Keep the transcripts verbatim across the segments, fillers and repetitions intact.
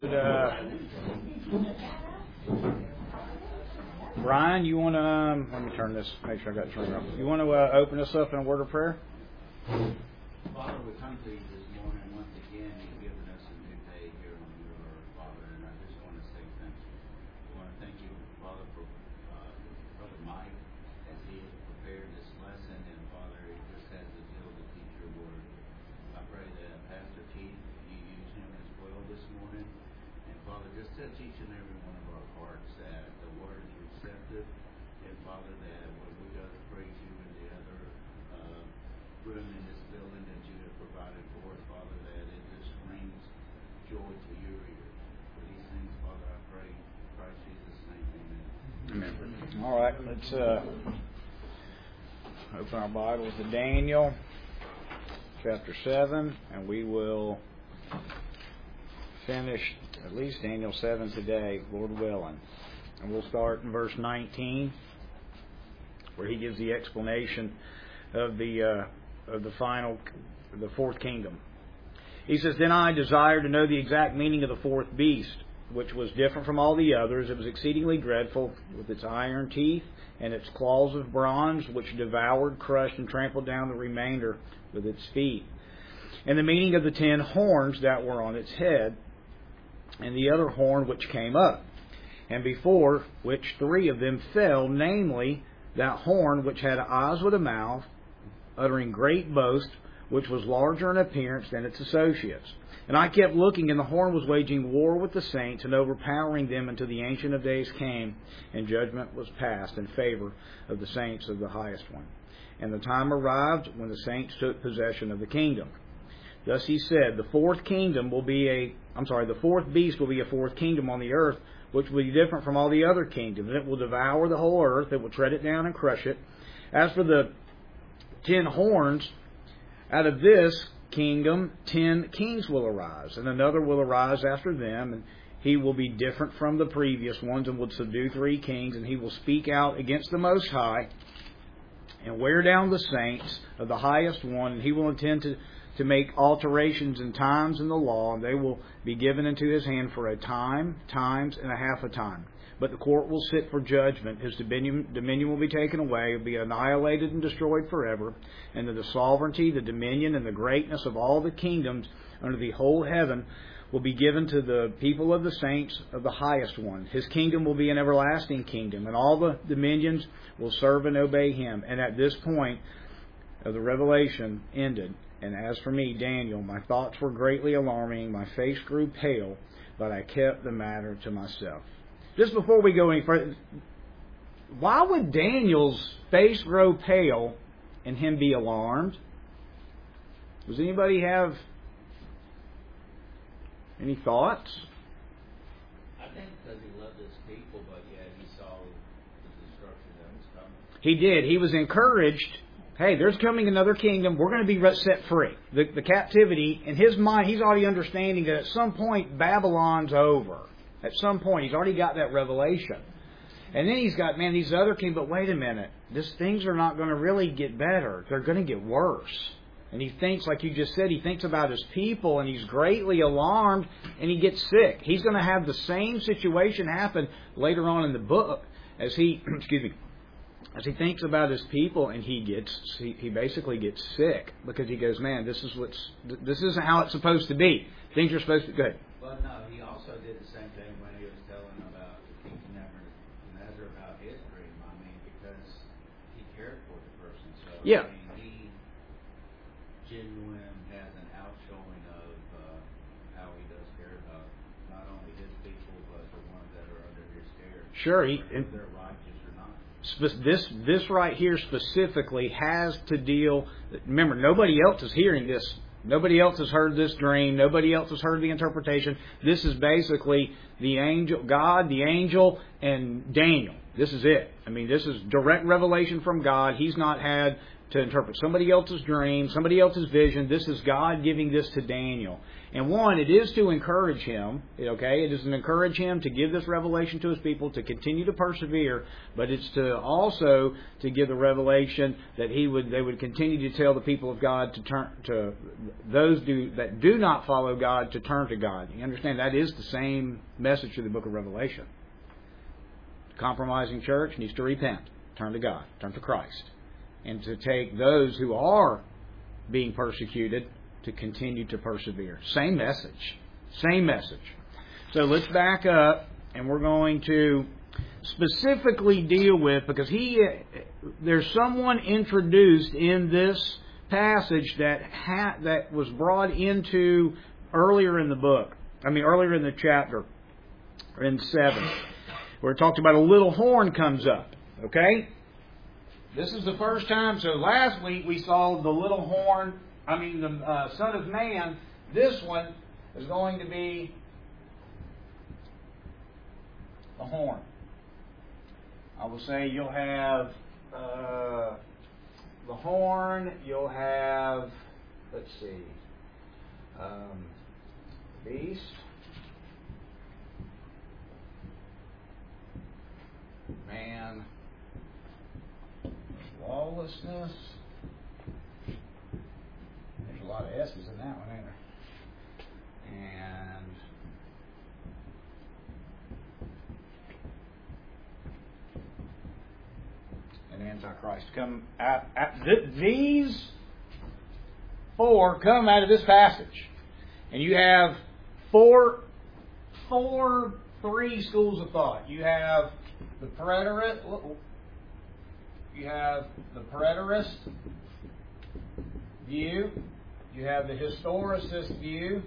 Uh, Brian, you want to, um, let me turn this, make sure I got it turned off. You want to uh, open us up in a word of prayer? Father, we come to you this morning once again. You've given us a new day here on your earth, Father, and I just want to say thank you. I want to thank you, Father, for uh, Brother Mike as he has prepared this lesson, and Father, he just has the zeal to teach your word. I pray that Pastor Keith, you use him as well this morning. And Father, just touch each and every one of our hearts that the word is receptive, and Father, that when we go to praise you in the other uh, room in this building that you have provided for us, Father, that it just brings joy to your ears. For these things, Father, I pray in Christ Jesus' name, amen. Amen. All right, let's uh, open our Bibles to Daniel chapter seven, and we will finish at least Daniel seven today, Lord willing. And we'll start in verse nineteen, where he gives the explanation of the uh, of the final, the fourth kingdom. He says, "Then I desired to know the exact meaning of the fourth beast, which was different from all the others. It was exceedingly dreadful, with its iron teeth and its claws of bronze, which devoured, crushed, and trampled down the remainder with its feet. And the meaning of the ten horns that were on its head, and the other horn which came up, and before which three of them fell, namely, that horn which had eyes with a mouth, uttering great boast, which was larger in appearance than its associates. And I kept looking, and the horn was waging war with the saints, and overpowering them until the Ancient of Days came, and judgment was passed in favor of the saints of the Highest One. And the time arrived when the saints took possession of the kingdom. Thus he said, the fourth kingdom will be a, I'm sorry, the fourth beast will be a fourth kingdom on the earth, which will be different from all the other kingdoms. It will devour the whole earth. It will tread it down and crush it. As for the ten horns, out of this kingdom, ten kings will arise, and another will arise after them, and he will be different from the previous ones, and will subdue three kings, and he will speak out against the Most High, and wear down the saints of the Highest One, and he will intend to to make alterations in times in the law, and they will be given into his hand for a time, times, and a half a time. But the court will sit for judgment. His dominion, dominion will be taken away, will be annihilated and destroyed forever. And the sovereignty, the dominion, and the greatness of all the kingdoms under the whole heaven will be given to the people of the saints of the Highest One. His kingdom will be an everlasting kingdom, and all the dominions will serve and obey him." And at this point of the revelation ended. And as for me, Daniel, my thoughts were greatly alarming, my face grew pale, but I kept the matter to myself. Just before we go any further, why would Daniel's face grow pale and him be alarmed? Does anybody have any thoughts? I think because he loved his people, but yet he saw the destruction that was coming. He did. He was encouraged. Hey, there's coming another kingdom. We're going to be set free. The, the captivity, in his mind, he's already understanding that at some point Babylon's over. At some point, he's already got that revelation. And then he's got, man, these other kings, but wait a minute. This, things are not going to really get better. They're going to get worse. And he thinks, like you just said, he thinks about his people, and he's greatly alarmed, and he gets sick. He's going to have the same situation happen later on in the book as he, excuse me, as he thinks about his people, and he gets, he, he basically gets sick because he goes, man, this is what's, this isn't how it's supposed to be. Things are supposed to be good. But no, he also did the same thing when he was telling about King Nebuchadnezzar about his dream. I mean, because he cared for the person. So Yeah. I mean, he genuine has an outshowing of uh, how he does care about not only his people but the ones that are under his care. Sure, he. Whether they're righteous or not. This this right here specifically has to deal. Remember, nobody else is hearing this. Nobody else has heard this dream. Nobody else has heard the interpretation. This is basically the angel, God, the angel, and Daniel. This is it. I mean, this is direct revelation from God. He's not had to interpret somebody else's dream, somebody else's vision. This is God giving this to Daniel. And one, it is to encourage him, okay? It is to encourage him to give this revelation to his people, to continue to persevere, but it's to also to give the revelation that he would, they would continue to tell the people of God to turn to those do, that do not follow God to turn to God. You understand that is the same message through the book of Revelation. The compromising church needs to repent, turn to God, turn to Christ, and to take those who are being persecuted to continue to persevere. Same message. Same message. So let's back up, and we're going to specifically deal with, because he, there's someone introduced in this passage that ha, that was brought into earlier in the book. I mean, earlier in the chapter, in seven, where it talks about a little horn comes up. Okay? This is the first time. So last week we saw the little horn, I mean the uh, Son of Man. This one is going to be the horn. I will say you'll have uh, the horn, you'll have, let's see, um, beast, man, lawlessness. There's a lot of S's in that one, ain't there? And and Antichrist come out. out th- these four come out of this passage, and you have four, four, three schools of thought. You have the preterist. You have the preterist view. You have the historicist view.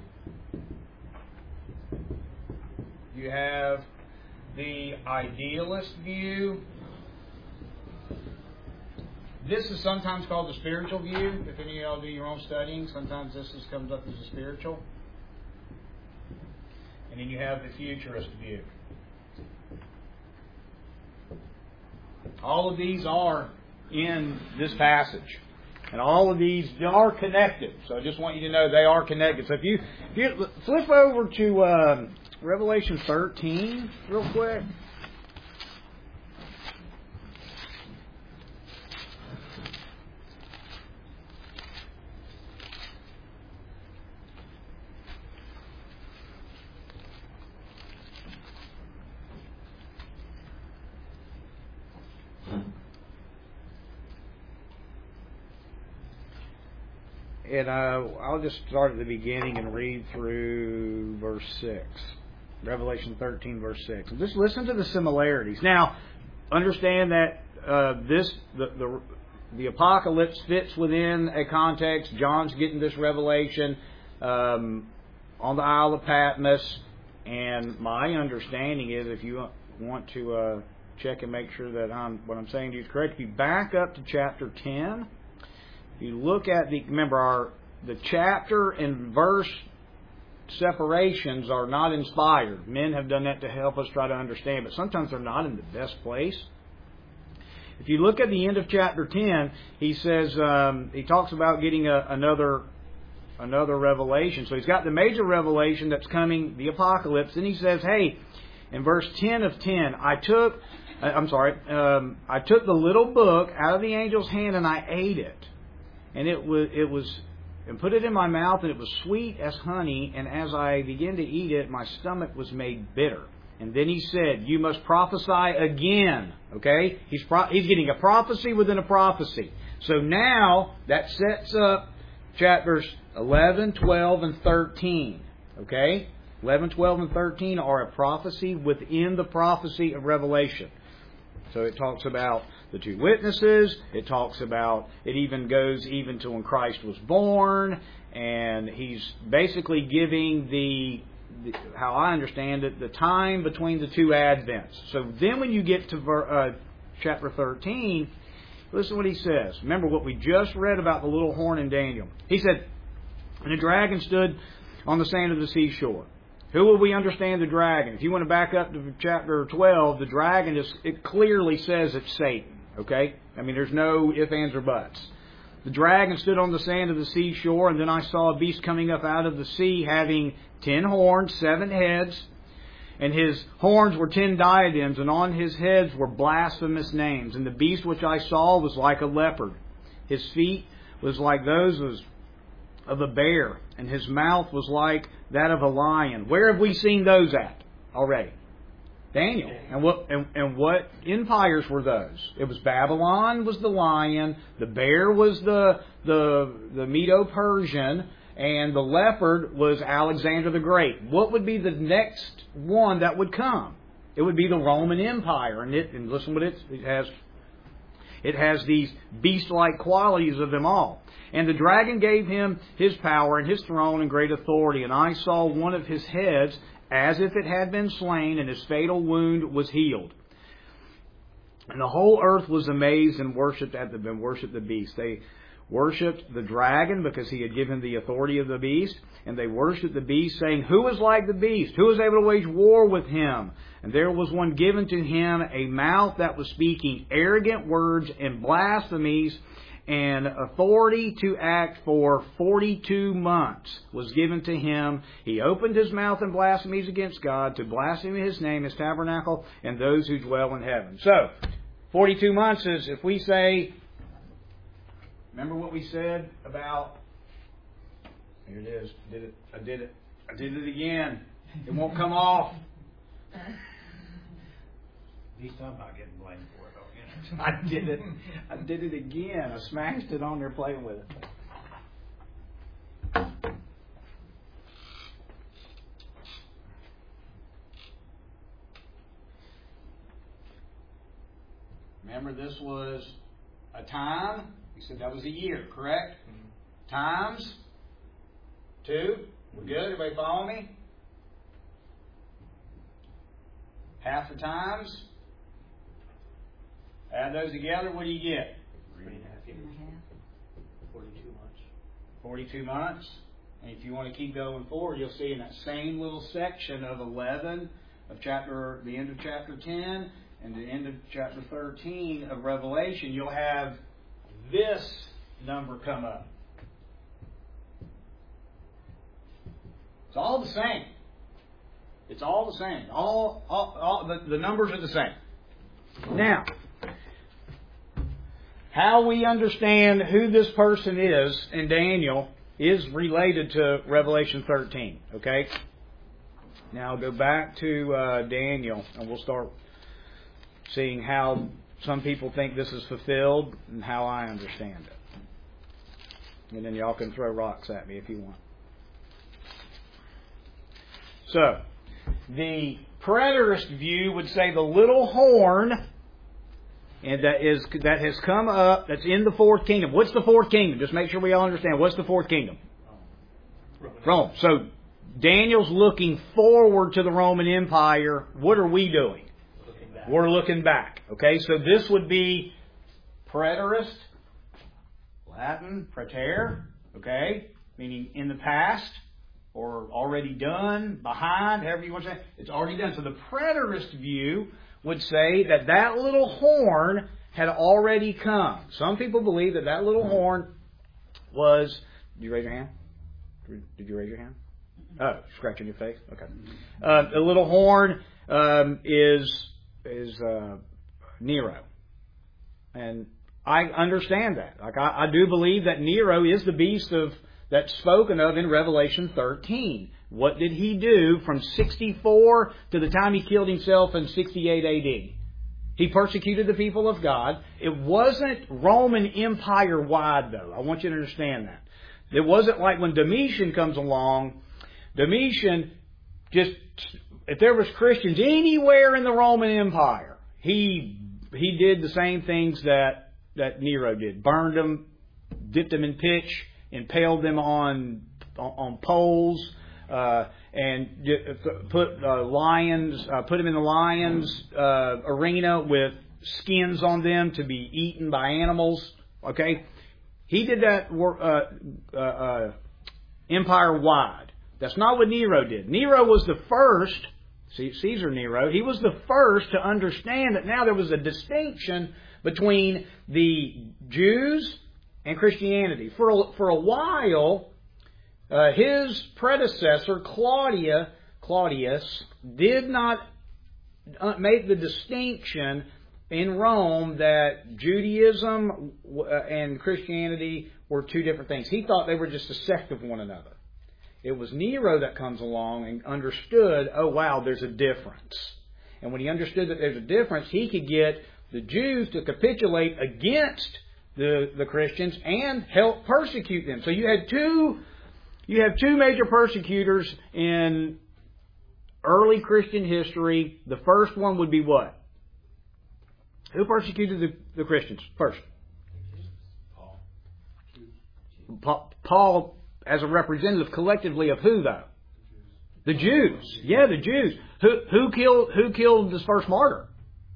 You have the idealist view. This is sometimes called the spiritual view. If any of y'all do your own studying, sometimes this is, comes up as a spiritual. And then you have the futurist view. All of these are in this passage. And all of these are connected. So I just want you to know they are connected. So if you, if you flip over to um, Revelation thirteen real quick. And uh, I'll just start at the beginning and read through verse six. Revelation thirteen, verse six. And just listen to the similarities. Now, understand that uh, this the, the the apocalypse fits within a context. John's getting this revelation um, on the Isle of Patmos. And my understanding is, if you want to uh, check and make sure that I'm, what I'm saying to you is correct, if you back up to chapter ten... If you look at the, remember our, the chapter and verse separations are not inspired. Men have done that to help us try to understand, but sometimes they're not in the best place. If you look at the end of chapter ten, he says, um, he talks about getting a, another, another revelation. So he's got the major revelation that's coming, the apocalypse, and he says, hey, in verse ten of ten, I took, I'm sorry, um, I took the little book out of the angel's hand and I ate it. And it was, it was, and put it in my mouth, and it was sweet as honey. And as I began to eat it, my stomach was made bitter. And then he said, "You must prophesy again." Okay, he's pro- he's getting a prophecy within a prophecy. So now that sets up chapters eleven, twelve, and thirteen. Okay, eleven, twelve, and thirteen are a prophecy within the prophecy of Revelation. So it talks about the two witnesses. It talks about, it even goes even to when Christ was born. And he's basically giving the, the how I understand it, the time between the two advents. So then when you get to uh, chapter thirteen, listen to what he says. Remember what we just read about the little horn in Daniel. He said, "And a dragon stood on the sand of the seashore." Who will we understand the dragon? If you want to back up to chapter twelve, the dragon is, it clearly says it's Satan. Okay? I mean, there's no ifs, ands, or buts. The dragon stood on the sand of the seashore, and then I saw a beast coming up out of the sea, having ten horns, seven heads, and his horns were ten diadems, and on his heads were blasphemous names. And the beast which I saw was like a leopard. His feet was like those of a bear, and his mouth was like that of a lion. Where have we seen those at already? Daniel. And what and, and what empires were those? It was Babylon was the lion, the bear was the the the Medo-Persian, and the leopard was Alexander the Great. What would be the next one that would come? It would be the Roman Empire, and it and listen what it, it has. It has these beast-like qualities of them all. And the dragon gave him his power and his throne and great authority. And I saw one of his heads as if it had been slain, and his fatal wound was healed. And the whole earth was amazed and worshipped at the and worshipped the beast. They worshipped the dragon because he had given the authority of the beast, and they worshipped the beast, saying, "Who is like the beast? Who is able to wage war with him?" And there was one given to him, a mouth that was speaking arrogant words and blasphemies, and authority to act for forty-two months was given to him. He opened his mouth in blasphemies against God, to blaspheme His name, His tabernacle, and those who dwell in heaven. So, forty-two months is, if we say, remember what we said about, here it is, I did it, I did it, I did it again. It won't come off. He's talking about getting blamed for it, though. I did it. I did it again. I smashed it on there playing with it. Remember, this was a time. We said that was a year, correct? Mm-hmm. Times two. We're good? Everybody follow me? Half the times. Add those together, what do you get? Three and a half years. Forty-two months. Forty-two months. And if you want to keep going forward, you'll see in that same little section of eleven of chapter, the end of chapter ten, and the end of chapter thirteen of Revelation, you'll have this number come up. It's all the same. It's all the same. All, all, all the, the numbers are the same. Now, how we understand who this person is in Daniel is related to Revelation thirteen. Okay? Now I'll go back to uh, Daniel, and we'll start seeing how some people think this is fulfilled and how I understand it. And then y'all can throw rocks at me if you want. So, the preterist view would say the little horn and that is that has come up, that's in the fourth kingdom. What's the fourth kingdom? Just make sure we all understand. What's the fourth kingdom? Rome. Rome. So Daniel's looking forward to the Roman Empire. What are we doing? Looking back. We're looking back. Okay, so this would be preterist, Latin, preter, okay, meaning in the past, or already done, behind, however you want to say it. It's already done. So the preterist view would say that that little horn had already come. Some people believe that that little horn was... Did you raise your hand? Did you raise your hand? Oh, scratching your face? Okay. Uh, the little horn um, is is uh, Nero. And I understand that. Like I, I do believe that Nero is the beast of that's spoken of in Revelation thirteen. What did he do from sixty-four to the time he killed himself in sixty-eight A D? He persecuted the people of God. It wasn't Roman Empire wide, though. I want you to understand that. It wasn't like when Domitian comes along. Domitian just, if there was Christians anywhere in the Roman Empire, he he did the same things that, that Nero did. Burned them, dipped them in pitch, impaled them on on poles, uh, and put uh, lions, uh, put them in the lions' uh, arena with skins on them to be eaten by animals. Okay, he did that uh, uh, uh, empire-wide. That's not what Nero did. Nero was the first, Caesar Nero, he was the first to understand that now there was a distinction between the Jews and Christianity. For a, for a while, uh, his predecessor, Claudia, Claudius, did not make the distinction in Rome that Judaism and Christianity were two different things. He thought they were just a sect of one another. It was Nero that comes along and understood, oh wow, there's a difference. And when he understood that there's a difference, he could get the Jews to capitulate against the, the Christians and help persecute them. So you had two, you have two major persecutors in early Christian history. The first one would be what? Who persecuted the, the Christians first? Paul. Paul, as a representative collectively of who, though? The Jews. Yeah, the Jews. Who, who killed who killed this first martyr?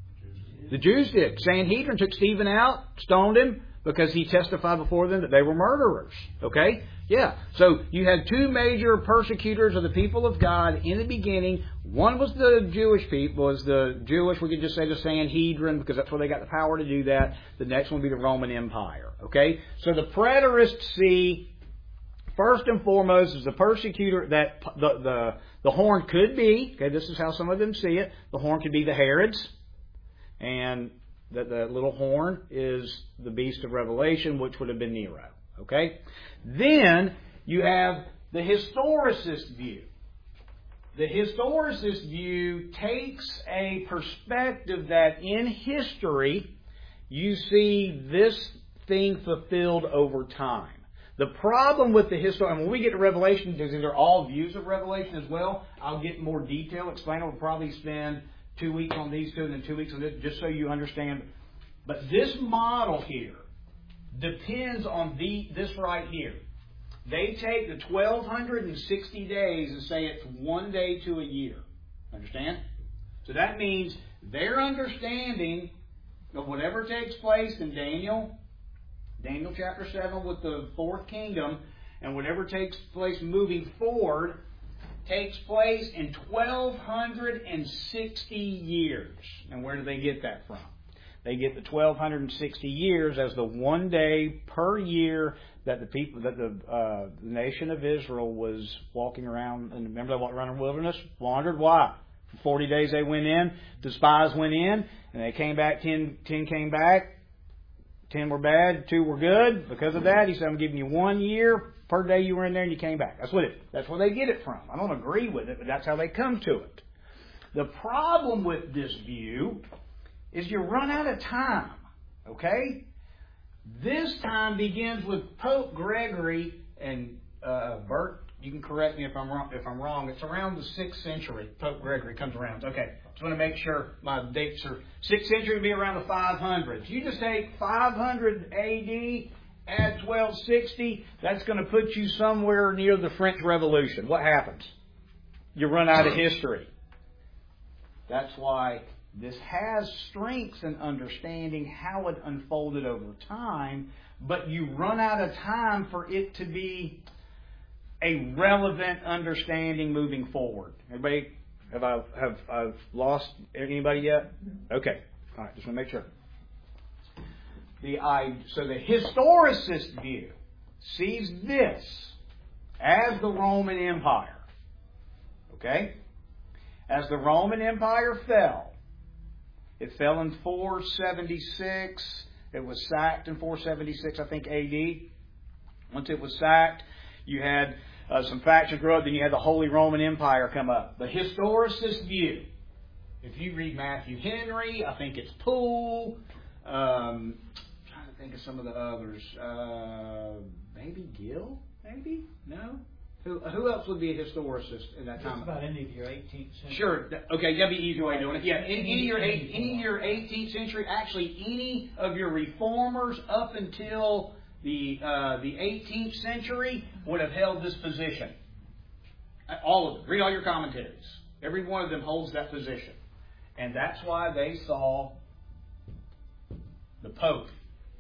The Jews did. Sanhedrin took Stephen out, stoned him, because he testified before them that they were murderers. Okay? Yeah. So you had two major persecutors of the people of God in the beginning. One was the Jewish people, was the Jewish, we could just say the Sanhedrin, because that's where they got the power to do that. The next one would be the Roman Empire. Okay? So the preterists see, first and foremost, is the persecutor that the, the, the horn could be, okay, this is how some of them see it, the horn could be the Herods, and that the little horn is the beast of Revelation, which would have been Nero. Okay? Then you have the historicist view. The historicist view takes a perspective that in history you see this thing fulfilled over time. The problem with the history, and when we get to Revelation, because these are all views of Revelation as well, I'll get more detail, explain. I'll probably spend two weeks on these two and then two weeks on this, just so you understand. But this model here depends on the this right here. They take the twelve sixty days and say it's one day to a year. Understand? So that means their understanding of whatever takes place in Daniel, Daniel chapter seven with the fourth kingdom, and whatever takes place moving forward, takes place in twelve sixty years. And where do they get that from? They get the twelve sixty years as the one day per year that the people, that the, uh, the nation of Israel was walking around. And remember, they walked around in the wilderness, wandered. Why? For forty days they went in. The spies went in, and they came back. Ten, ten came back. Ten were bad. Two were good. Because of that, he said, "I'm giving you one year per day you were in there, and you came back." That's what it. That's where they get it from. I don't agree with it, but that's how they come to it. The problem with this view is you run out of time. Okay? This time begins with Pope Gregory, and uh, Bert, you can correct me if I'm wrong. If I'm wrong, it's around the sixth century. Pope Gregory comes around. Okay, just want to make sure my dates are sixth century would be around the five hundreds. You just take five hundred A D, add twelve sixty. That's going to put you somewhere near the French Revolution. What happens? You run out of history. That's why this has strengths in understanding how it unfolded over time, but you run out of time for it to be a relevant understanding moving forward. Everybody, have I have I've lost anybody yet? Okay, all right. Just want to make sure. The I so the historicist view sees this as the Roman Empire. Okay, as the Roman Empire fell. It fell in four seventy-six. It was sacked in four seventy-six, I think, A D. Once it was sacked, you had uh, some factions grow up. Then you had the Holy Roman Empire come up. The historicist view. If you read Matthew Henry, I think it's Poole. Um, I'm trying to think of some of the others. Uh, maybe Gill? Maybe? No? Who, who else would be a historicist in that time? Just about any of your eighteenth century. Sure. Okay, that'd be an easy way of doing it. Yeah, any, any, of your eight, any of your eighteenth century, actually any of your reformers up until the uh, the eighteenth century would have held this position. All of them. Read all your commentaries. Every one of them holds that position. And that's why they saw the Pope.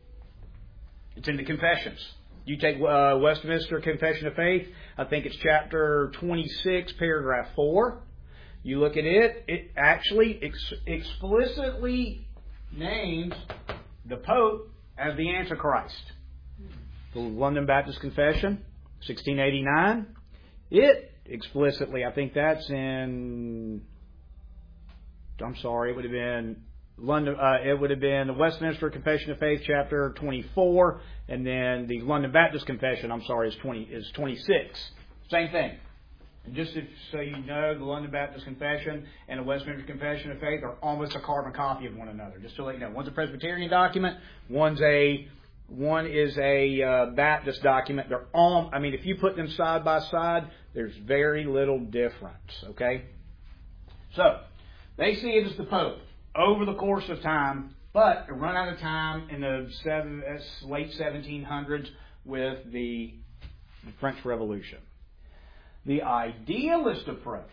It's in the Confessions. You take uh, Westminster Confession of Faith, I think it's chapter twenty-six, paragraph four. You look at it, it actually ex- explicitly names the Pope as the Antichrist. the London Baptist Confession, sixteen eighty-nine. It explicitly, I think that's in, I'm sorry, it would have been London. Uh, it would have been the Westminster Confession of Faith, chapter twenty-four, and then the London Baptist Confession, I'm sorry, is twenty is twenty-six. Same thing. And just if, so you know, the London Baptist Confession and the Westminster Confession of Faith are almost a carbon copy of one another. Just to let you know, one's a Presbyterian document, one's a one is a uh, Baptist document. They're all. I mean, if you put them side by side, there's very little difference. Okay, so they see it as the Pope over the course of time, but it run out of time in the seven, late seventeen hundreds with the French Revolution. The idealist approach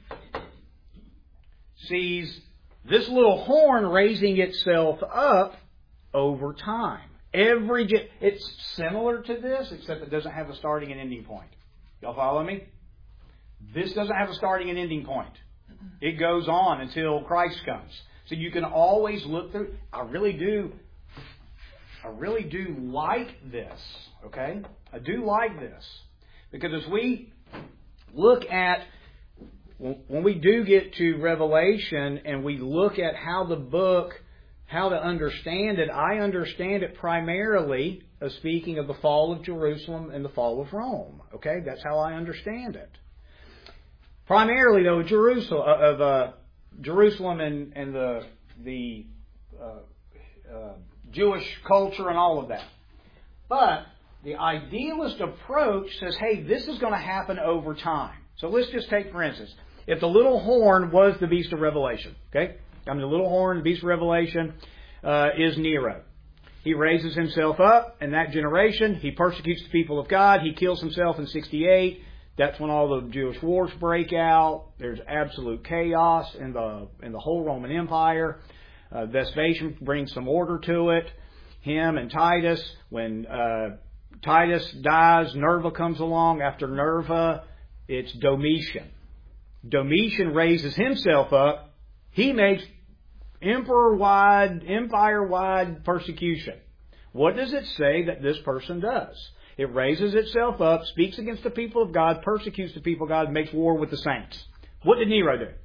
sees this little horn raising itself up over time. Every it's similar to this, except it doesn't have a starting and ending point. Y'all follow me? This doesn't have a starting and ending point. It goes on until Christ comes. So you can always look through. I really do. I really do like this. Okay, I do like this because as we look at when we do get to Revelation and we look at how the book, how to understand it, I understand it primarily as speaking of the fall of Jerusalem and the fall of Rome. Okay, that's how I understand it. Primarily, though, Jerusalem of uh, Jerusalem and and the the uh, uh, Jewish culture and all of that. But the idealist approach says, "Hey, this is going to happen over time." So let's just take, for instance, if the little horn was the beast of Revelation, okay? I mean, the little horn, the beast of Revelation, uh, is Nero. He raises himself up in that generation. He persecutes the people of God. He kills himself in sixty-eight. That's when all the Jewish wars break out. There's absolute chaos in the in the whole Roman Empire. Uh, Vespasian brings some order to it. Him and Titus. When uh, Titus dies, Nerva comes along. After Nerva, it's Domitian. Domitian raises himself up. He makes emperor-wide, empire-wide persecution. What does it say that this person does? It raises itself up, speaks against the people of God, persecutes the people of God, makes war with the saints. What did Nero do?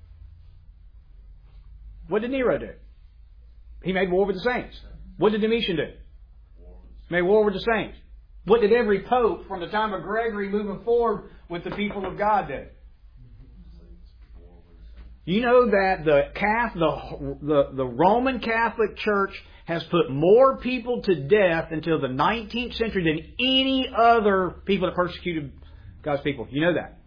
What did Nero do? He made war with the saints. What did Domitian do? Made war with the saints. What did every pope from the time of Gregory moving forward with the people of God do? You know that the Catholic, the, the, the Roman Catholic Church has put more people to death until the nineteenth century than any other people that persecuted God's people. You know that.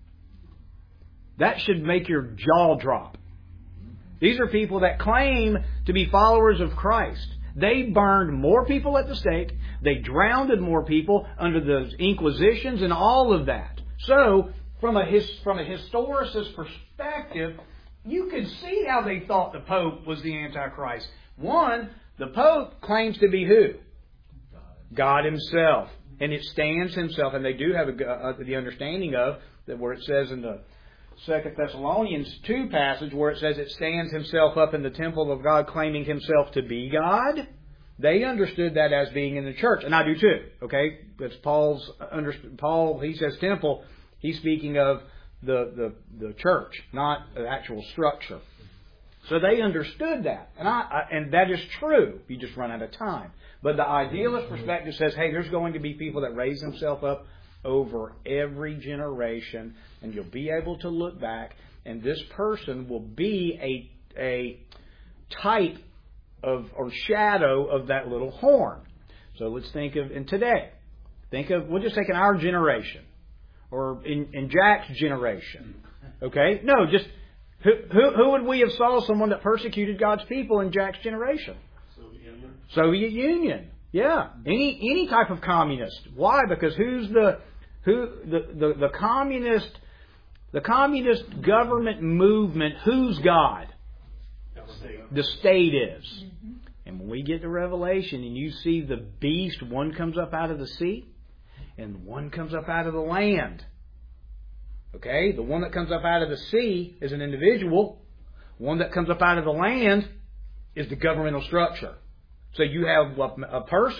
That should make your jaw drop. These are people that claim to be followers of Christ. They burned more people at the stake. They drowned more people under the Inquisitions and all of that. So, from a his, from a historicist perspective, you can see how they thought the Pope was the Antichrist. One, the Pope claims to be who? God Himself. And it stands Himself. And they do have a, uh, the understanding of that where it says in the Second Thessalonians two passage where it says it stands Himself up in the temple of God claiming Himself to be God. They understood that as being in the church. And I do too. Okay? That's Paul's, Paul, he says temple. He's speaking of the, the, the church, not the actual structure. So they understood that. And I, I and that is true. You just run out of time. But the idealist perspective says, hey, there's going to be people that raise themselves up over every generation, and you'll be able to look back, and this person will be a a type of or shadow of that little horn. So let's think of in today. Think of we'll just take in our generation. Or in, in Jack's generation. Okay? No, just who, who who would we have saw someone that persecuted God's people in Jack's generation? Soviet Union. Soviet Union. Yeah. Any any type of communist. Why? Because who's the who the, the, the communist the communist government movement, who's God? The state. The state is. Mm-hmm. And when we get to Revelation and you see the beast, one comes up out of the sea. And one comes up out of the land. Okay? The one that comes up out of the sea is an individual. One that comes up out of the land is the governmental structure. So you have a person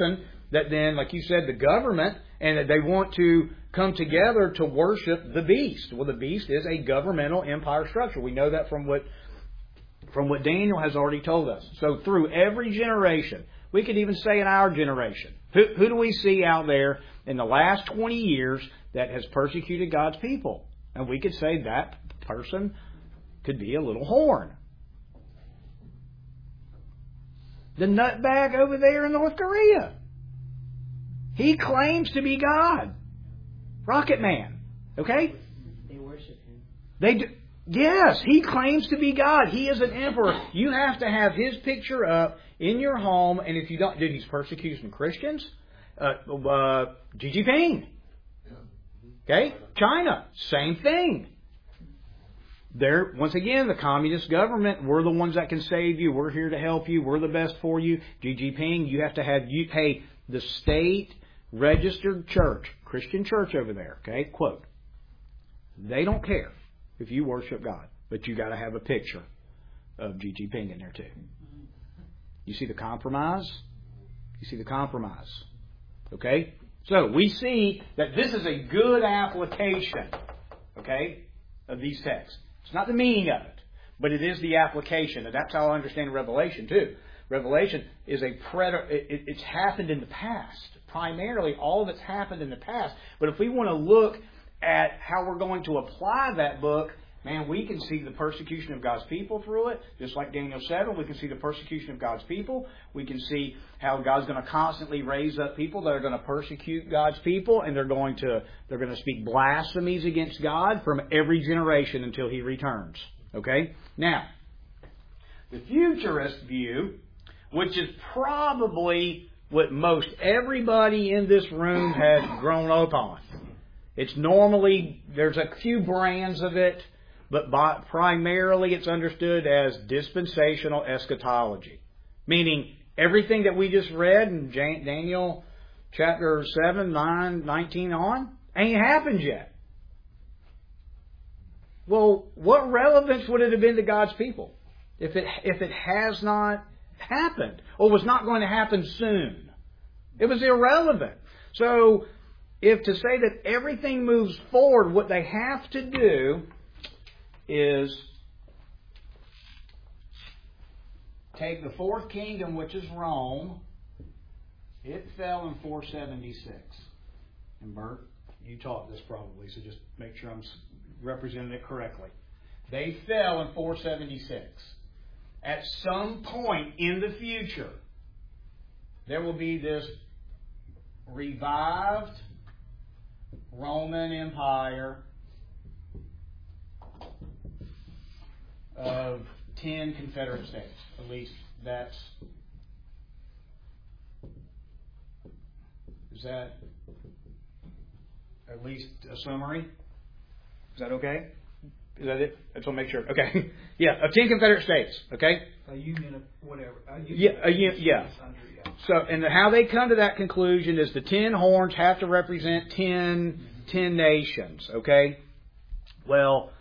that then, like you said, the government, and that they want to come together to worship the beast. Well, the beast is a governmental empire structure. We know that from what from what Daniel has already told us. So through every generation, we could even say in our generation, who, who do we see out there in the last twenty years that has persecuted God's people? And we could say that person could be a little horn. The nutbag over there in North Korea. He claims to be God. Rocket Man. Okay? They worship him. They do. Yes, he claims to be God. He is an emperor. You have to have his picture up in your home. And if you don't, dude, he's persecuting Christians. Uh, uh, Xi Jinping. Okay? China. Same thing. They're, once again, the communist government, we're the ones that can save you. We're here to help you. We're the best for you. Xi Jinping, you have to have, you pay the state registered church, Christian church over there, okay, quote, they don't care if you worship God, but you got to have a picture of Xi Jinping in there too. You see the compromise? You see the compromise. Okay? So we see that this is a good application, okay, of these texts. It's not the meaning of it, but it is the application. And that's how I understand Revelation too. Revelation is a predator. It, it's happened in the past. Primarily, all of it's happened in the past. But if we want to look at how we're going to apply that book, man, we can see the persecution of God's people through it. Just like Daniel seven, we can see the persecution of God's people. We can see how God's going to constantly raise up people that are going to persecute God's people, and they're going to they're going to speak blasphemies against God from every generation until He returns. Okay? Now, the futurist view, which is probably what most everybody in this room has grown up on. It's normally, there's a few brands of it, but by, primarily it's understood as dispensational eschatology. Meaning, everything that we just read in Daniel chapter seven, nine, nineteen on, ain't happened yet. Well, what relevance would it have been to God's people if it if it has not happened or was not going to happen soon? It was irrelevant. So, if to say that everything moves forward, what they have to do is take the fourth kingdom, which is Rome. It fell in four seventy-six. And Bert, you taught this probably, so just make sure I'm representing it correctly. They fell in four seventy-six. At some point in the future, there will be this revived Roman Empire of ten Confederate states. At least that's... Is that at least a summary? Is that okay? Is that it? I just want to make sure. Okay. Yeah, of ten Confederate states. Okay? A union of whatever. A union yeah, a un- yeah. Under, yeah. So, and how they come to that conclusion is the ten horns have to represent ten, ten nations. Okay? Well,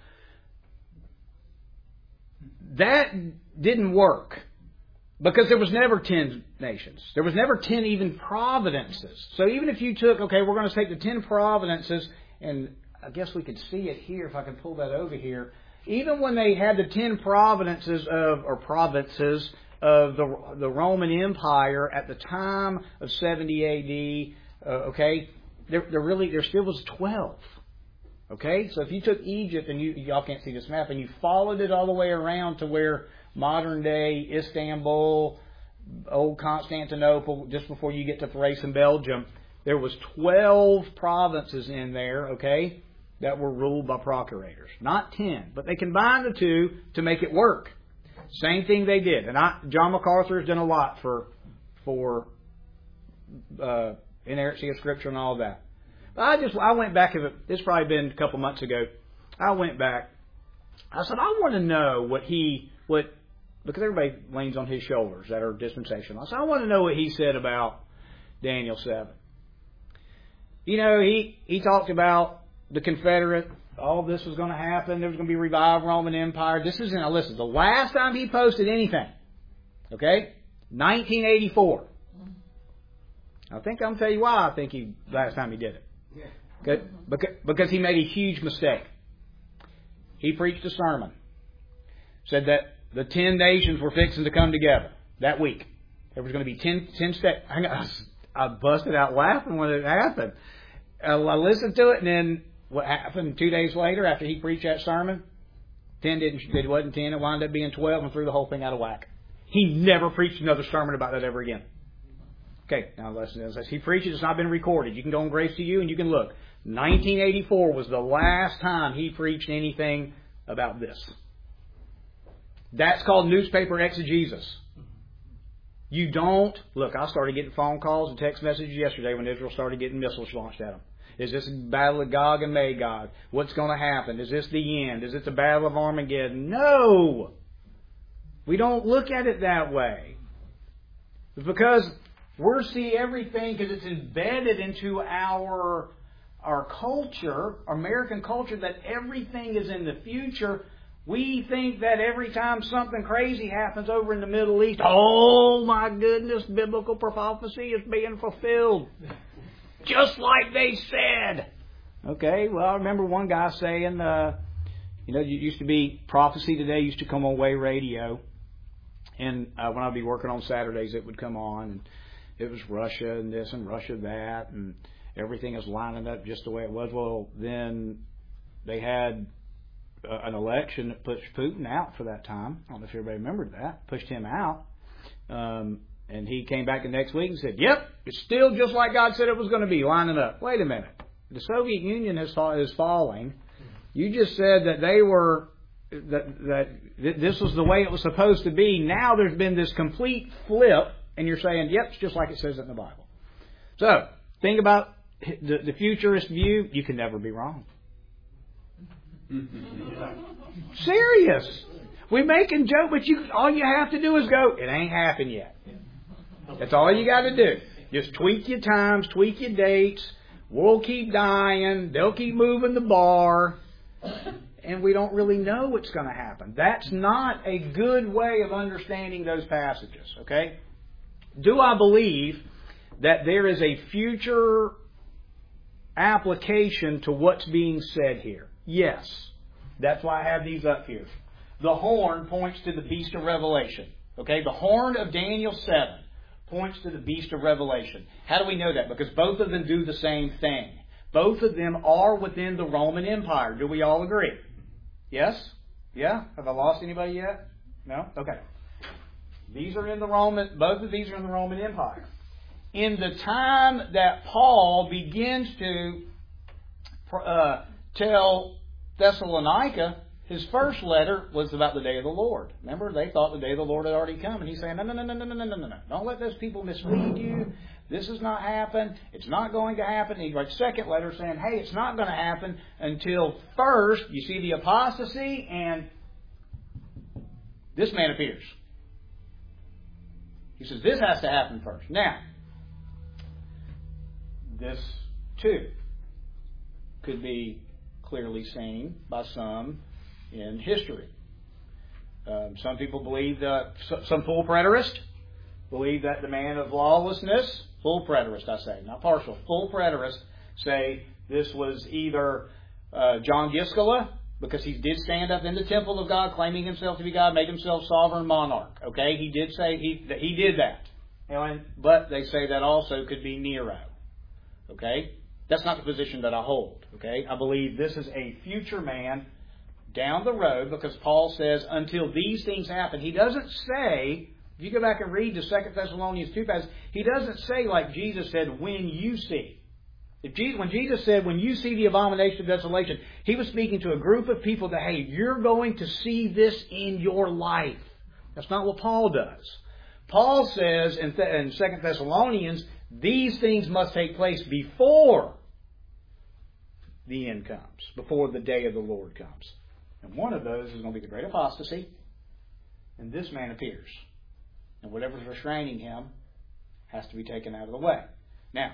that didn't work. Because there was never ten nations. There was never ten even providences. So even if you took, okay, we're going to take the ten providences, and I guess we could see it here if I can pull that over here. Even when they had the ten providences of, or provinces of the the Roman Empire at the time of seventy A D, uh, okay, there, there really, there still was twelve. Okay? So if you took Egypt, and you, y'all can't see this map, and you followed it all the way around to where modern day Istanbul, old Constantinople, just before you get to Thrace, Belgium, there was twelve provinces in there, okay, that were ruled by procurators. Not ten, but they combined the two to make it work. Same thing they did. And I, John MacArthur has done a lot for for uh, inerrancy of Scripture and all of that. But I just, I went back, it's probably been a couple months ago, I went back, I said, I want to know what he, what, because everybody leans on his shoulders that are dispensational. I said, I want to know what he said about Daniel seven. You know, he, he talked about the Confederate, all this was going to happen, there was going to be a revived Roman Empire. This is, now listen, the last time he posted anything, okay, nineteen eighty-four. I think I'm tell you why I think he last time he did it. Because, because he made a huge mistake. He preached a sermon. Said that the ten nations were fixing to come together that week. There was going to be ten, ten steps. I busted out laughing when it happened. I listened to it, and then what happened two days later after he preached that sermon? Ten didn't, it wasn't ten, it wound up being twelve and threw the whole thing out of whack. He never preached another sermon about that ever again. Okay, now listen to this. He preaches, it's not been recorded. You can go on Grace to You and you can look. nineteen eighty-four was the last time he preached anything about this. That's called newspaper exegesis. You don't... Look, I started getting phone calls and text messages yesterday when Israel started getting missiles launched at them. Is this a battle of Gog and Magog? What's going to happen? Is this the end? Is it the battle of Armageddon? No! We don't look at it that way. It's because we see everything because it's embedded into our, our culture, American culture, that everything is in the future. We think that every time something crazy happens over in the Middle East, oh my goodness, biblical prophecy is being fulfilled. Just like they said. Okay, well, I remember one guy saying, uh, you know, it used to be Prophecy Today used to come on Way Radio. And uh, when I'd be working on Saturdays, it would come on. And it was Russia and this and Russia that. And everything is lining up just the way it was. Well, then they had uh, an election that pushed Putin out for that time. I don't know if everybody remembered that. Pushed him out. Um And he came back the next week and said, yep, it's still just like God said it was going to be, lining up. Wait a minute. The Soviet Union is, is falling. You just said that they were, that, that this was the way it was supposed to be. Now there's been this complete flip, and you're saying, yep, it's just like it says it in the Bible. So, think about the, the futurist view. You can never be wrong. Serious. We making joke, but you all you have to do is go, it ain't happened yet. That's all you got to do. Just tweak your times, tweak your dates. We'll keep dying. They'll keep moving the bar. And we don't really know what's going to happen. That's not a good way of understanding those passages. Okay? Do I believe that there is a future application to what's being said here? Yes. That's why I have these up here. The horn points to the beast of Revelation. Okay? The horn of Daniel seven points to the beast of Revelation. How do we know that? Because both of them do the same thing. Both of them are within the Roman Empire. Do we all agree? Yes? Yeah? Have I lost anybody yet? No? Okay. These are in the Roman, both of these are in the Roman Empire. In the time that Paul begins to uh, tell Thessalonica, his first letter was about the day of the Lord. Remember, they thought the day of the Lord had already come. And he's saying, no, no, no, no, no, no, no, no, no. Don't let those people mislead you. This has not happened. It's not going to happen. And he writes a second letter saying, hey, it's not going to happen until first you see the apostasy and this man appears. He says, this has to happen first. Now, this too could be clearly seen by some in history. Um, some people believe that, some full preterists believe that the man of lawlessness, full preterist I say, not partial, full preterists say this was either uh, John Giscala, because he did stand up in the temple of God claiming himself to be God, made himself sovereign monarch. Okay, he did say he that he did that. And, but they say that also could be Nero. Okay, that's not the position that I hold. Okay, I believe this is a future man down the road, because Paul says until these things happen. He doesn't say, if you go back and read the Second Thessalonians two passage, he doesn't say like Jesus said, when you see. If Jesus, when Jesus said, when you see the abomination of desolation, he was speaking to a group of people that, hey, you're going to see this in your life. That's not what Paul does. Paul says in, Th- in Second Thessalonians, these things must take place before the end comes, before the day of the Lord comes. And one of those is going to be the great apostasy, and this man appears. And whatever's restraining him has to be taken out of the way. Now,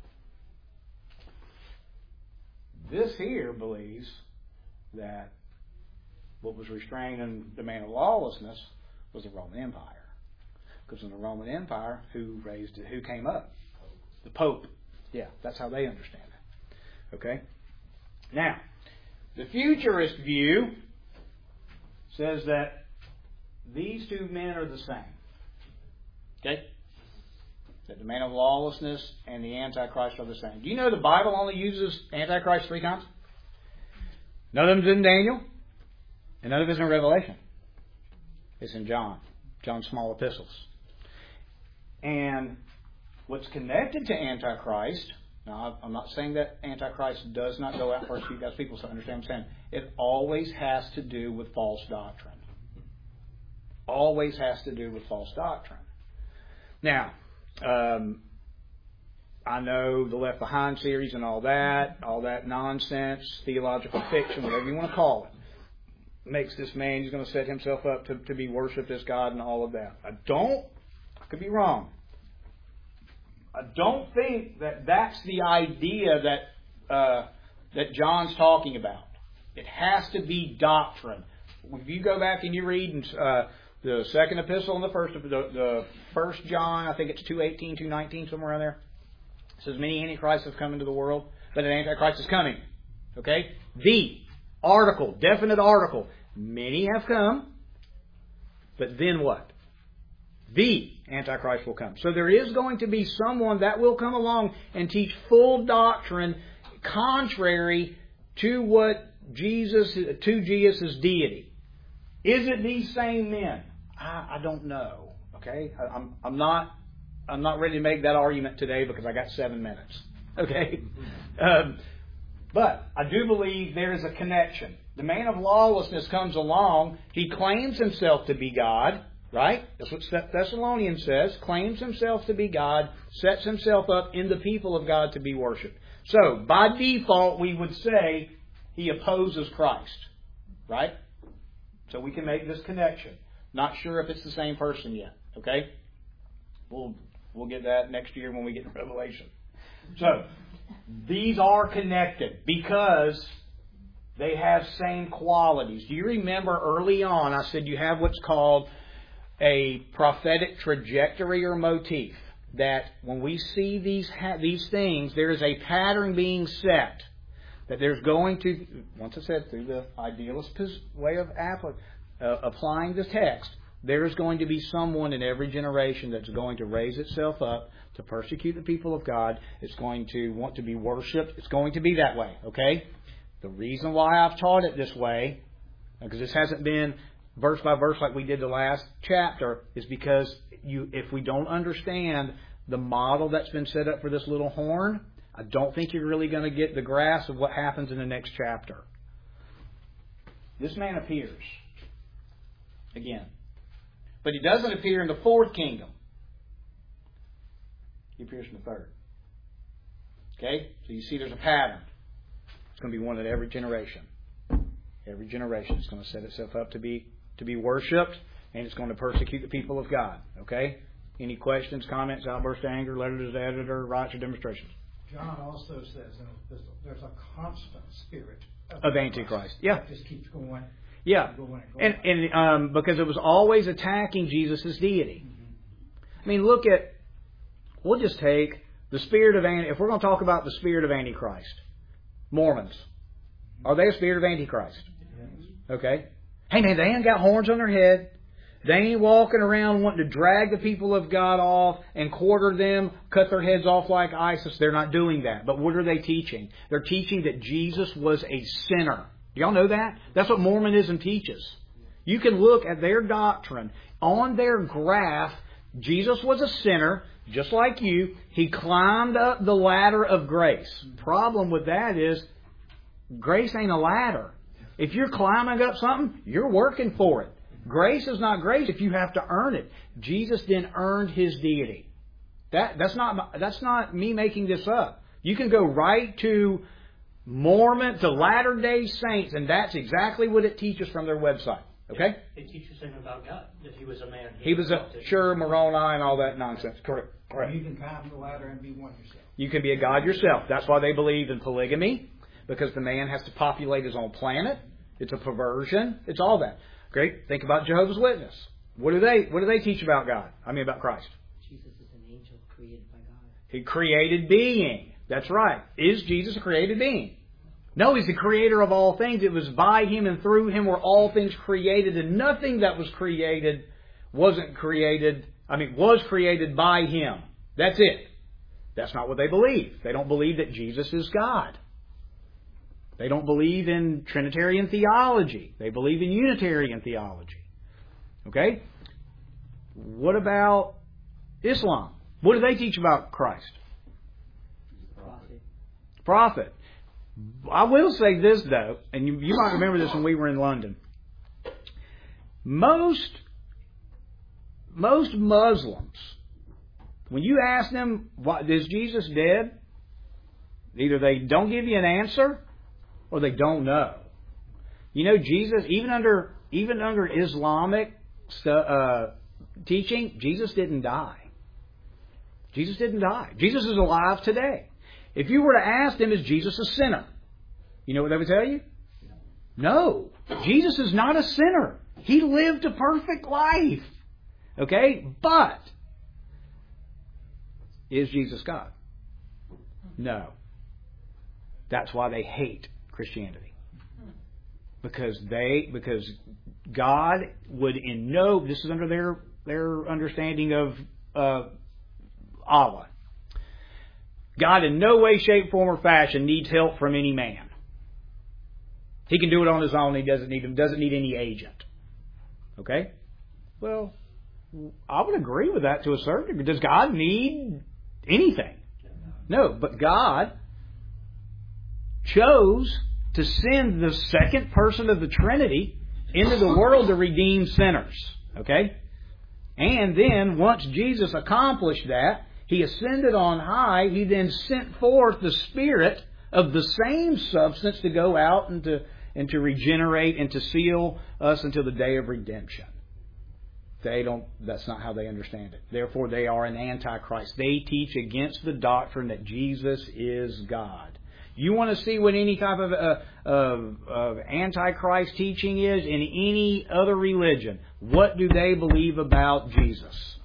this here believes that what was restraining the man of lawlessness was the Roman Empire. Because in the Roman Empire, who raised it, who came up? The Pope. Yeah, that's how they understand it. Okay? Now, the futurist view says that these two men are the same. Okay? That the man of lawlessness and the Antichrist are the same. Do you know the Bible only uses Antichrist three times? None of them is in Daniel, and none of it is in Revelation. It's in John. John's small epistles. And what's connected to Antichrist, now I'm not saying that Antichrist does not go out and persecute God's people, so understand what I'm saying. It always has to do with false doctrine. Always has to do with false doctrine. Now, um, I know the Left Behind series and all that, all that nonsense, theological fiction, whatever you want to call it, makes this man, he's going to set himself up to, to be worshipped as God and all of that. I don't, I could be wrong. I don't think that that's the idea that uh, that John's talking about. It has to be doctrine. If you go back and you read in, uh, the second epistle and the first, the, the first John, I think it's two eighteen, two nineteen, somewhere around there. It says many antichrists have come into the world, but an antichrist is coming. Okay? The article, definite article. Many have come, but then what? The Antichrist will come. So there is going to be someone that will come along and teach full doctrine contrary to what Jesus, to Jesus' deity. Is it these same men? I, I don't know. Okay, I, I'm I'm not I'm not ready to make that argument today because I got seven minutes. Okay, um, but I do believe there is a connection. The man of lawlessness comes along. He claims himself to be God. Right? That's what Thessalonians says. Claims himself to be God. Sets himself up in the people of God to be worshipped. So, by default, we would say he opposes Christ. Right? So we can make this connection. Not sure if it's the same person yet. Okay? We'll, we'll get that next year when we get to Revelation. So, these are connected because they have same qualities. Do you remember early on I said you have what's called a prophetic trajectory or motif, that when we see these ha- these things, there is a pattern being set, that there's going to, once I said through the idealist way of apply, uh, applying the text, there's going to be someone in every generation that's going to raise itself up to persecute the people of God. It's going to want to be worshipped. It's going to be that way, okay? The reason why I've taught it this way, because this hasn't been verse by verse like we did the last chapter, is because you, if we don't understand the model that's been set up for this little horn, I don't think you're really going to get the grasp of what happens in the next chapter. This man appears again, but he doesn't appear in the fourth kingdom. He appears in the third. Okay? So you see there's a pattern. It's going to be one at every generation. Every generation is going to set itself up to be to be worshipped, and it's going to persecute the people of God. Okay? Any questions, comments, outbursts of anger, letters to the editor, rights or demonstrations? John also says in his epistle, there's a constant spirit of, of Antichrist. Yeah. It just keeps going. Yeah. Going and, and going. and um, because it was always attacking Jesus' deity. Mm-hmm. I mean, look at, we'll just take the spirit of, if we're going to talk about the spirit of Antichrist, Mormons, are they a spirit of Antichrist? Yes. Okay. Hey man, they ain't got horns on their head. They ain't walking around wanting to drag the people of God off and quarter them, cut their heads off like ISIS. They're not doing that. But what are they teaching? They're teaching that Jesus was a sinner. Do y'all know that? That's what Mormonism teaches. You can look at their doctrine. On their graph, Jesus was a sinner, just like you. He climbed up the ladder of grace. Problem with that is, grace ain't a ladder. If you're climbing up something, you're working for it. Grace is not grace if you have to earn it. Jesus then earned His deity. That, that's not that's not me making this up. You can go right to Mormon, to Latter-day Saints, and that's exactly what it teaches from their website. Okay? It teaches him about God, that He was a man. He was a, sure, Moroni and all that nonsense. Correct. Correct. You can climb the ladder and be one yourself. You can be a god yourself. That's why they believe in polygamy, because the man has to populate his own planet. It's a perversion. It's all that. Great. Think about Jehovah's Witness. What do they What do they teach about God? I mean about Christ. Jesus is an angel created by God. A created being. That's right. Is Jesus a created being? No, He's the creator of all things. It was by Him and through Him were all things created, and nothing that was created wasn't created, I mean, was created by Him. That's it. That's not what they believe. They don't believe that Jesus is God. They don't believe in Trinitarian theology. They believe in Unitarian theology. Okay? What about Islam? What do they teach about Christ? Prophet. Prophet. I will say this, though, and you, you might remember this when we were in London. Most, most Muslims, when you ask them, what, is Jesus dead? Either they don't give you an answer or they don't know. You know, Jesus, even under even under Islamic uh, teaching, Jesus didn't die. Jesus didn't die. Jesus is alive today. If you were to ask them, is Jesus a sinner? You know what they would tell you? No. Jesus is not a sinner. He lived a perfect life. Okay? But, is Jesus God? No. That's why they hate Christianity. Because they, because God would in no, this is under their, their understanding of uh, Allah. God in no way, shape, form, or fashion needs help from any man. He can do it on His own. He doesn't need doesn't need any agent. Okay? Well, I would agree with that to a certain degree. Does God need anything? No, but God chose to send the second person of the Trinity into the world to redeem sinners. Okay? And then, once Jesus accomplished that, He ascended on high. He then sent forth the Spirit of the same substance to go out and to, and to regenerate and to seal us until the day of redemption. They don't, that's not how they understand it. Therefore, they are an antichrist. They teach against the doctrine that Jesus is God. You want to see what any type of, uh, of, of antichrist teaching is in any other religion? What do they believe about Jesus?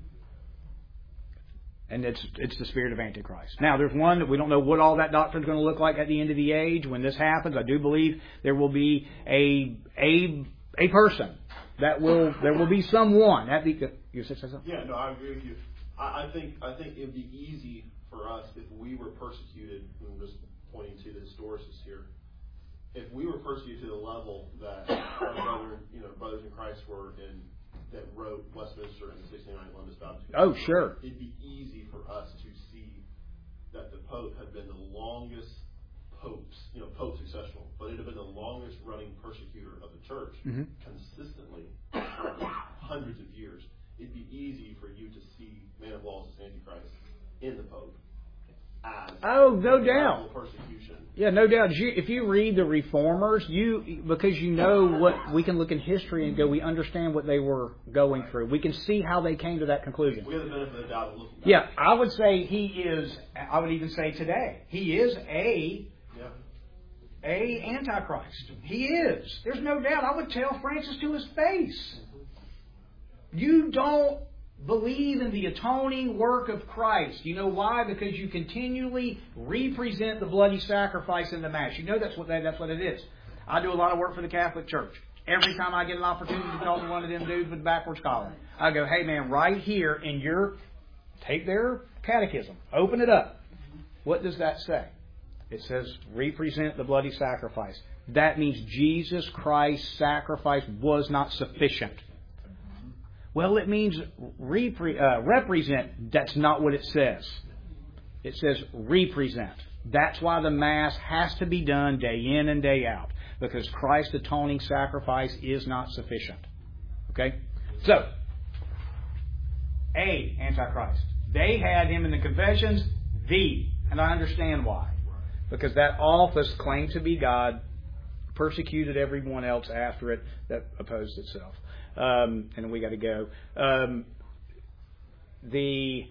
And it's it's the spirit of Antichrist. Now, there's one that we don't know what all that doctrine is going to look like at the end of the age. When this happens, I do believe there will be a a a person that will there will be someone. That be, you say something? Yeah, no, I agree with you. I, I think I think it would be easy for us if we were persecuted. I'm just pointing to the historicists here. If we were persecuted to the level that our brother, you know, brothers in Christ were in. That wrote Westminster and the sixty-nine London Baptist. Oh, sure. It'd be easy for us to see that the Pope had been the longest popes, you know, Pope successional, but it had been the longest running persecutor of the church mm-hmm. consistently for hundreds of years. It'd be easy for you to see Man of Law's Antichrist in the Pope as oh, no doubt persecution. Yeah, no doubt. If you read the Reformers, you because you know what we can look in history and go, we understand what they were going through. We can see how they came to that conclusion. We have the benefit of the doubt of looking back. Yeah, I would say he is. I would even say today he is a yeah. a Antichrist. He is. There's no doubt. I would tell Francis to his face. You don't believe in the atoning work of Christ. You know why? Because you continually represent the bloody sacrifice in the Mass. You know that's what they, that's what it is. I do a lot of work for the Catholic Church. Every time I get an opportunity to talk to one of them dudes with the backwards collar, I go, hey man, right here in your, take their catechism, open it up. What does that say? It says, represent the bloody sacrifice. That means Jesus Christ's sacrifice was not sufficient. Well, it means repre- uh, represent. That's not what it says. It says represent. That's why the Mass has to be done day in and day out. Because Christ's atoning sacrifice is not sufficient. Okay? So, A, Antichrist. They had him in the confessions, the. And I understand why. Because that office claimed to be God, persecuted everyone else after it that opposed itself. Um, and we got to go. Um, the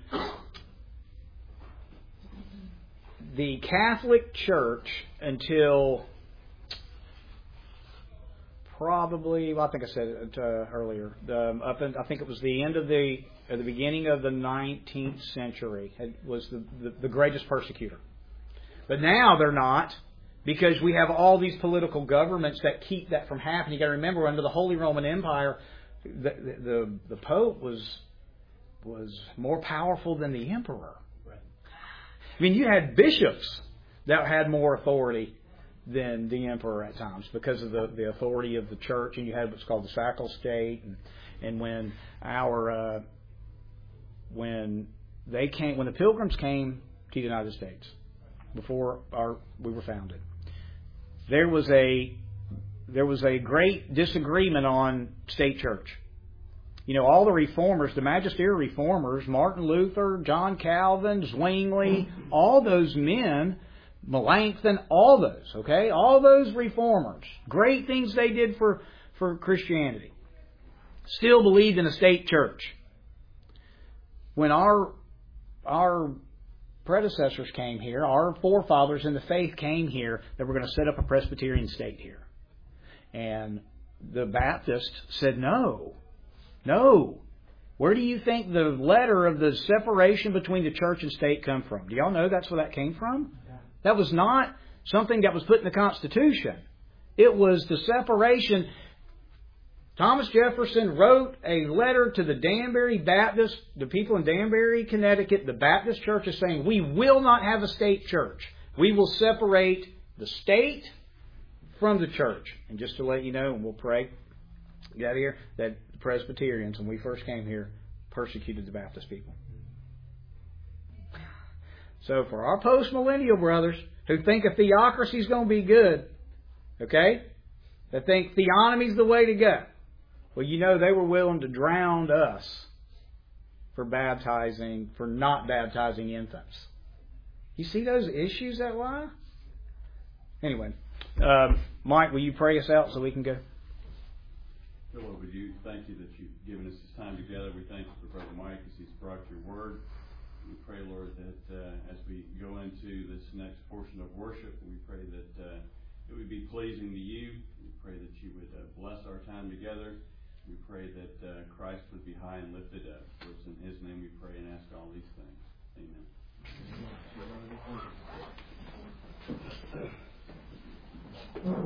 the Catholic Church until probably, well, I think I said it uh, earlier. The, up in, I think it was the end of the, at the beginning of the nineteenth century. It was the, the, the greatest persecutor. But now they're not, because we have all these political governments that keep that from happening. You got to remember, under the Holy Roman Empire, the the, the Pope was was more powerful than the emperor. Right. I mean, you had bishops that had more authority than the emperor at times because of the, the authority of the church, and you had what's called the sacral state. And, and when our uh, when they came, when the Pilgrims came to the United States before our we were founded, there was a there was a great disagreement on state church. You know, all the reformers, the magisterial reformers, Martin Luther, John Calvin, Zwingli, all those men, Melanchthon, all those, okay? All those reformers, great things they did for, for Christianity, still believed in a state church. When our our predecessors came here, our forefathers in the faith came here, they were going to set up a Presbyterian state here. And the Baptists said, no, no. Where do you think the letter of the separation between the church and state come from? Do y'all know that's where that came from? Yeah. That was not something that was put in the Constitution. It was the separation. Thomas Jefferson wrote a letter to the Danbury Baptist, the people in Danbury, Connecticut. The Baptist church is saying, we will not have a state church. We will separate the state from the church. And just to let you know, and we'll pray, get out of here, that the Presbyterians, when we first came here, persecuted the Baptist people. So for our post-millennial brothers who think a theocracy is going to be good, okay, that think theonomy is the way to go, well, you know, they were willing to drown us for baptizing, for not baptizing infants. You see those issues that lie? Anyway, um, Mike, will you pray us out so we can go? Lord, would you thank you that you've given us this time together. We thank you for Brother Mike as he's brought your word. We pray, Lord, that uh, as we go into this next portion of worship, we pray that uh, it would be pleasing to you. We pray that you would uh, bless our time together. We pray that uh, Christ would be high and lifted up. For it's in His name we pray and ask all these things. Amen.